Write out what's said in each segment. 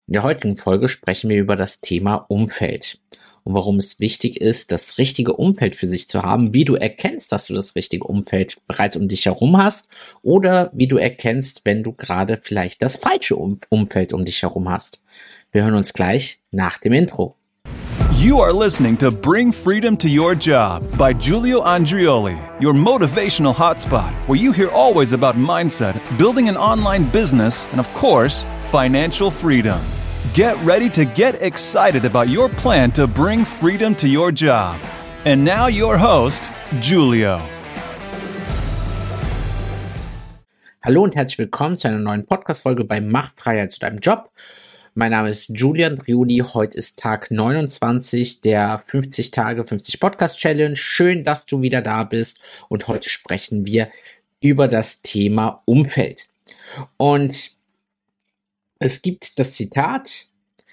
In der heutigen Folge sprechen wir über das Thema Umfeld und warum es wichtig ist, das richtige Umfeld für sich zu haben, wie du erkennst, dass du das richtige Umfeld bereits um dich herum hast oder wie du erkennst, wenn du gerade vielleicht das falsche Umfeld um dich herum hast. Wir hören uns gleich nach dem Intro. You are listening to Bring Freedom to Your Job by Giulio Andreoli, your motivational hotspot, where you hear always about mindset, building an online business, and of course, financial freedom. Get ready to get excited about your plan to bring freedom to your job. And now your host, Giulio. Hallo und herzlich willkommen zu einer neuen Podcast-Folge bei Mach Freiheit zu deinem Job. Mein Name ist Giulio Andreoli. Heute ist Tag 29 der 50 Tage 50 Podcast Challenge. Schön, dass du wieder da bist. Und heute sprechen wir über das Thema Umfeld. Und es gibt das Zitat,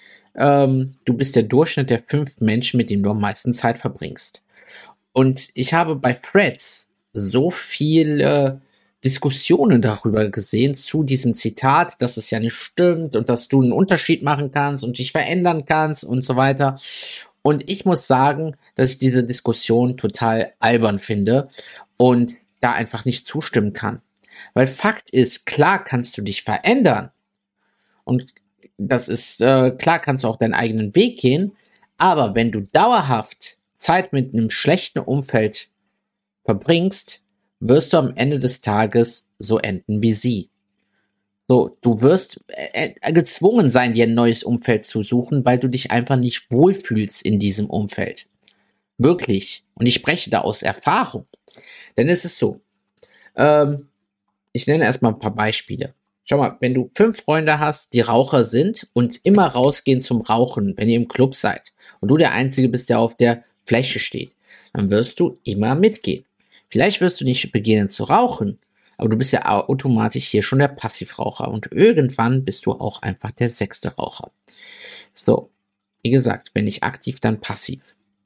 du bist der Durchschnitt der 5 Menschen, mit denen du am meisten Zeit verbringst. Und ich habe bei Threads so viele Diskussionen darüber gesehen, zu diesem Zitat, dass es ja nicht stimmt und dass du einen Unterschied machen kannst und dich verändern kannst und so weiter. Und ich muss sagen, dass ich diese Diskussion total albern finde und da einfach nicht zustimmen kann. Weil Fakt ist, klar kannst du dich verändern und das ist, klar kannst du auch deinen eigenen Weg gehen, aber wenn du dauerhaft Zeit mit einem schlechten Umfeld verbringst, wirst du am Ende des Tages so enden wie sie. So, du wirst gezwungen sein, dir ein neues Umfeld zu suchen, weil du dich einfach nicht wohlfühlst in diesem Umfeld. Wirklich. Und ich spreche da aus Erfahrung. Denn es ist so, ich nenne erstmal ein paar Beispiele. Schau mal, wenn du 5 Freunde hast, die Raucher sind und immer rausgehen zum Rauchen, wenn ihr im Club seid und du der Einzige bist, der auf der Fläche steht, dann wirst du immer mitgehen. Vielleicht wirst du nicht beginnen zu rauchen, aber du bist ja automatisch hier schon der Passivraucher und irgendwann bist du auch einfach der 6. Raucher. So, wie gesagt, wenn nicht aktiv, dann passiv.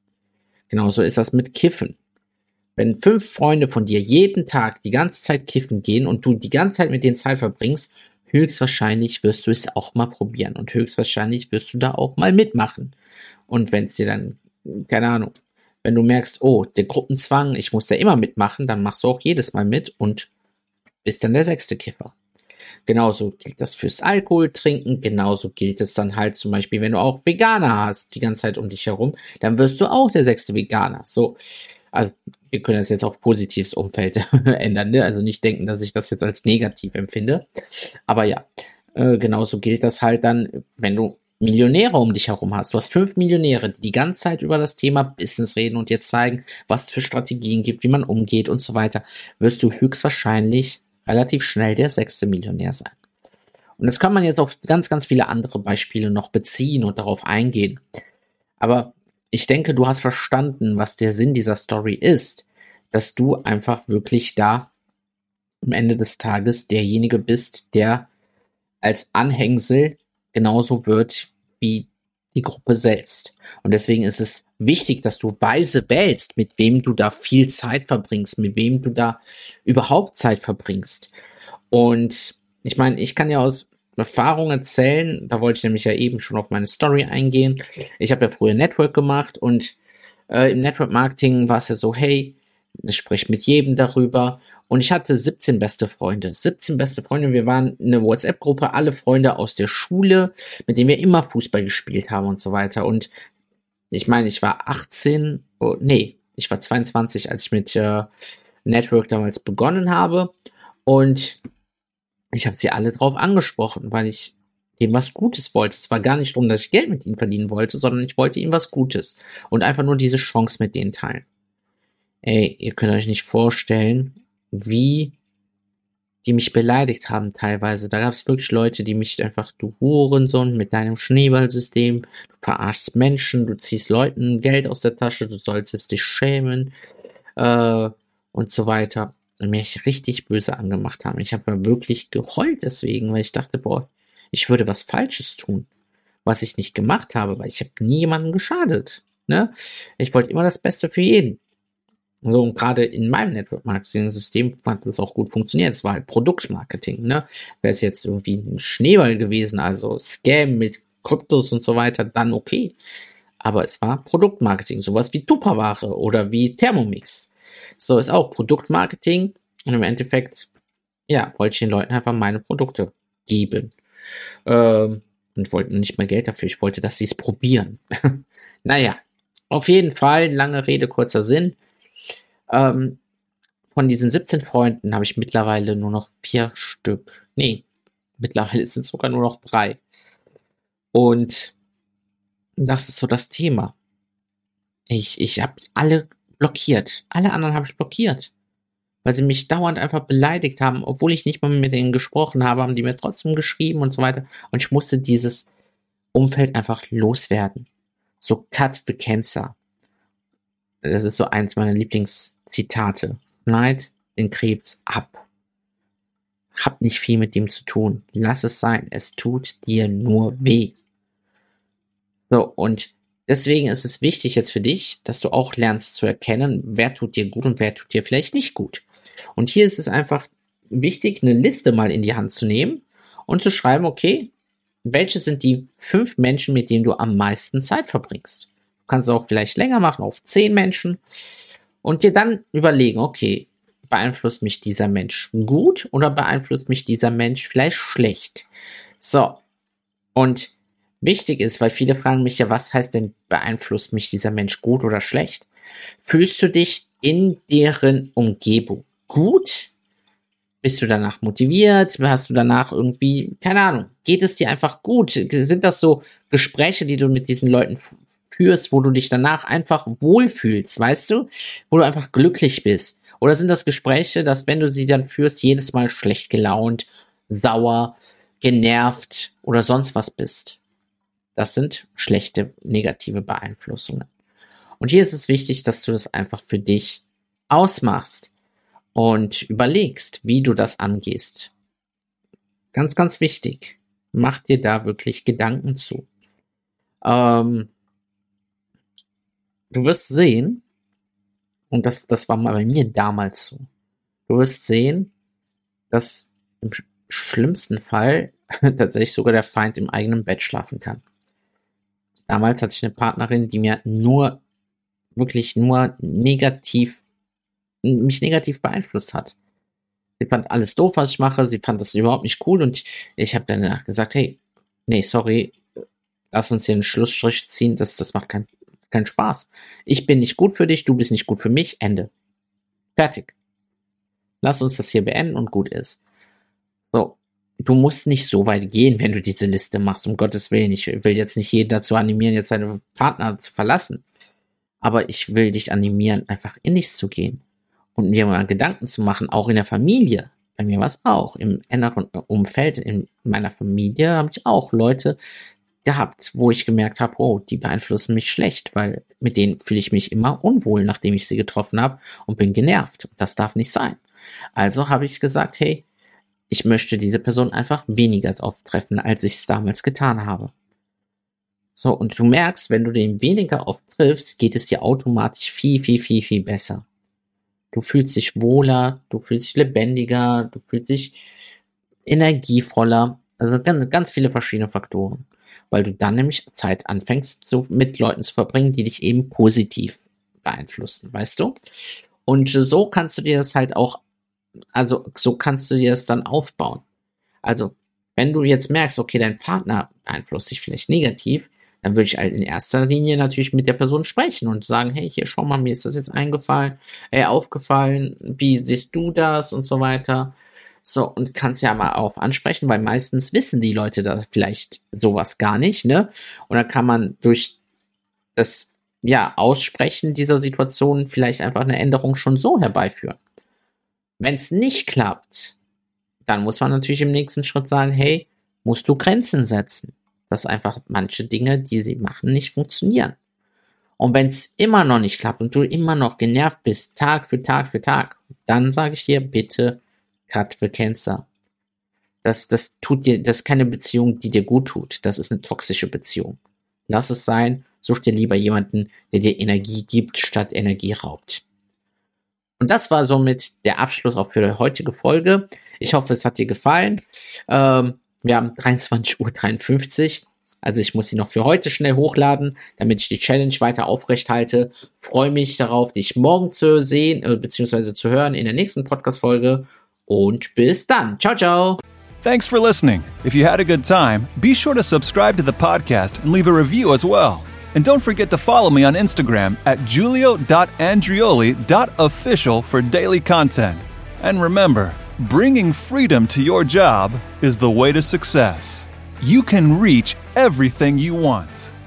Genauso ist das mit Kiffen. Wenn 5 Freunde von dir jeden Tag die ganze Zeit kiffen gehen und du die ganze Zeit mit denen Zeit verbringst, höchstwahrscheinlich wirst du es auch mal probieren und höchstwahrscheinlich wirst du da auch mal mitmachen. Und wenn es dir dann, keine Ahnung, wenn du merkst, oh, der Gruppenzwang, ich muss da immer mitmachen, dann machst du auch jedes Mal mit und bist dann der 6. Kiffer. Genauso gilt das fürs Alkohol trinken, genauso gilt es dann halt zum Beispiel, wenn du auch Veganer hast, die ganze Zeit um dich herum, dann wirst du auch der 6. Veganer. So, also wir können das jetzt auf positives Umfeld ändern, ne? Also nicht denken, dass ich das jetzt als negativ empfinde. Aber ja, genauso gilt das halt dann, wenn du Millionäre um dich herum hast. Du hast 5 Millionäre, die ganze Zeit über das Thema Business reden und dir zeigen, was es für Strategien gibt, wie man umgeht und so weiter, wirst du höchstwahrscheinlich relativ schnell der 6. Millionär sein. Und das kann man jetzt auf ganz, ganz viele andere Beispiele noch beziehen und darauf eingehen. Aber ich denke, du hast verstanden, was der Sinn dieser Story ist, dass du einfach wirklich da am Ende des Tages derjenige bist, der als Anhängsel genauso wird wie die Gruppe selbst. Und deswegen ist es wichtig, dass du weise wählst, mit wem du da viel Zeit verbringst, mit wem du da überhaupt Zeit verbringst. Und ich meine, ich kann ja aus Erfahrung erzählen, da wollte ich nämlich ja eben schon auf meine Story eingehen. Ich habe ja früher Network gemacht und im Network Marketing war es ja so, hey, ich spreche mit jedem darüber. Und ich hatte 17 beste Freunde. 17 beste Freunde. Wir waren eine WhatsApp-Gruppe, alle Freunde aus der Schule, mit denen wir immer Fußball gespielt haben und so weiter. Und ich meine, ich war 18, ich war 22, als ich mit Network damals begonnen habe. Und ich habe sie alle drauf angesprochen, weil ich denen was Gutes wollte. Es war gar nicht darum, dass ich Geld mit ihnen verdienen wollte, sondern ich wollte ihnen was Gutes. Und einfach nur diese Chance mit denen teilen. Ey, ihr könnt euch nicht vorstellen, wie die mich beleidigt haben teilweise. Da gab es wirklich Leute, die mich einfach, du Hurensohn mit deinem Schneeballsystem, du verarschst Menschen, du ziehst Leuten Geld aus der Tasche, du solltest dich schämen und so weiter. Und mich richtig böse angemacht haben. Ich habe ja wirklich geheult deswegen, weil ich dachte, boah, ich würde was Falsches tun, was ich nicht gemacht habe, weil ich habe nie jemandem geschadet. Ne? Ich wollte immer das Beste für jeden. So, und gerade in meinem Network-Marketing-System hat das auch gut funktioniert. Es war halt Produktmarketing, ne? Wäre es jetzt irgendwie ein Schneeball gewesen, also Scam mit Kryptos und so weiter, dann okay. Aber es war Produktmarketing, sowas wie Tupperware oder wie Thermomix. So ist auch Produktmarketing und im Endeffekt, ja, wollte ich den Leuten einfach meine Produkte geben. Und wollte nicht mehr Geld dafür, ich wollte, dass sie es probieren. Naja, auf jeden Fall, lange Rede, kurzer Sinn. Von diesen 17 Freunden habe ich mittlerweile nur noch 4 Stück. Nee, mittlerweile sind es sogar nur noch 3. Und das ist so das Thema. Ich habe alle blockiert. Alle anderen habe ich blockiert. Weil sie mich dauernd einfach beleidigt haben, obwohl ich nicht mal mit denen gesprochen habe, haben die mir trotzdem geschrieben und so weiter. Und ich musste dieses Umfeld einfach loswerden. So Cut the Cancer. Das ist so eins meiner Lieblingszitate. Schneid den Krebs ab. Hab nicht viel mit dem zu tun. Lass es sein. Es tut dir nur weh. So, und deswegen ist es wichtig jetzt für dich, dass du auch lernst zu erkennen, wer tut dir gut und wer tut dir vielleicht nicht gut. Und hier ist es einfach wichtig, eine Liste mal in die Hand zu nehmen und zu schreiben, okay, welche sind die 5 Menschen, mit denen du am meisten Zeit verbringst. Du kannst es auch vielleicht länger machen, auf 10 Menschen und dir dann überlegen, okay, beeinflusst mich dieser Mensch gut oder beeinflusst mich dieser Mensch vielleicht schlecht? So, und wichtig ist, weil viele fragen mich ja, was heißt denn, beeinflusst mich dieser Mensch gut oder schlecht? Fühlst du dich in deren Umgebung gut? Bist du danach motiviert? Hast du danach irgendwie, keine Ahnung, geht es dir einfach gut? Sind das so Gespräche, die du mit diesen Leuten führst, wo du dich danach einfach wohlfühlst, weißt du? Wo du einfach glücklich bist? Oder sind das Gespräche, dass wenn du sie dann führst, jedes Mal schlecht gelaunt, sauer, genervt oder sonst was bist? Das sind schlechte, negative Beeinflussungen. Und hier ist es wichtig, dass du das einfach für dich ausmachst und überlegst, wie du das angehst. Ganz, ganz wichtig. Mach dir da wirklich Gedanken zu. Du wirst sehen, und das war mal bei mir damals so, du wirst sehen, dass im schlimmsten Fall tatsächlich sogar der Feind im eigenen Bett schlafen kann. Damals hatte ich eine Partnerin, die mir mich negativ beeinflusst hat. Sie fand alles doof, was ich mache, sie fand das überhaupt nicht cool und ich habe dann gesagt, hey, nee, sorry, lass uns hier einen Schlussstrich ziehen, das macht keinen Spaß. Ich bin nicht gut für dich, du bist nicht gut für mich, Ende. Fertig. Lass uns das hier beenden und gut ist. So, du musst nicht so weit gehen, wenn du diese Liste machst, um Gottes Willen. Ich will jetzt nicht jeden dazu animieren, jetzt seinen Partner zu verlassen. Aber ich will dich animieren, einfach in dich zu gehen und mir mal Gedanken zu machen, auch in der Familie. Bei mir war es auch. Im inneren Umfeld, in meiner Familie, habe ich auch Leute gehabt, wo ich gemerkt habe, oh, die beeinflussen mich schlecht, weil mit denen fühle ich mich immer unwohl, nachdem ich sie getroffen habe und bin genervt. Das darf nicht sein. Also habe ich gesagt, hey, ich möchte diese Person einfach weniger oft treffen, als ich es damals getan habe. So, und du merkst, wenn du den weniger oft triffst, geht es dir automatisch viel, viel, viel, viel besser. Du fühlst dich wohler, du fühlst dich lebendiger, du fühlst dich energievoller. Also ganz, ganz viele verschiedene Faktoren. Weil du dann nämlich Zeit anfängst, so mit Leuten zu verbringen, die dich eben positiv beeinflussen, weißt du? Und so kannst du dir das halt auch, also so kannst du dir das dann aufbauen. Also, wenn du jetzt merkst, okay, dein Partner beeinflusst dich vielleicht negativ, dann würde ich halt in erster Linie natürlich mit der Person sprechen und sagen, hey, hier, schau mal, mir ist das jetzt aufgefallen, wie siehst du das und so weiter. So, und kannst ja mal auch ansprechen, weil meistens wissen die Leute da vielleicht sowas gar nicht, ne? Und dann kann man durch das, ja, Aussprechen dieser Situation vielleicht einfach eine Änderung schon so herbeiführen. Wenn es nicht klappt, dann muss man natürlich im nächsten Schritt sagen, hey, musst du Grenzen setzen, dass einfach manche Dinge, die sie machen, nicht funktionieren. Und wenn es immer noch nicht klappt und du immer noch genervt bist, Tag für Tag für Tag, dann sage ich dir, bitte Cut the Cancer. Das ist keine Beziehung, die dir gut tut. Das ist eine toxische Beziehung. Lass es sein, such dir lieber jemanden, der dir Energie gibt, statt Energie raubt. Und das war somit der Abschluss auch für die heutige Folge. Ich hoffe, es hat dir gefallen. Wir haben 23:53 Uhr. Also ich muss sie noch für heute schnell hochladen, damit ich die Challenge weiter aufrechthalte. Freue mich darauf, dich morgen zu sehen, beziehungsweise zu hören in der nächsten Podcast-Folge. Und bis dann. Ciao, ciao. Thanks for listening. If you had a good time, be sure to subscribe to the podcast and leave a review as well. And don't forget to follow me on Instagram at julio.andrioli.official for daily content. And remember, bringing freedom to your job is the way to success. You can reach everything you want.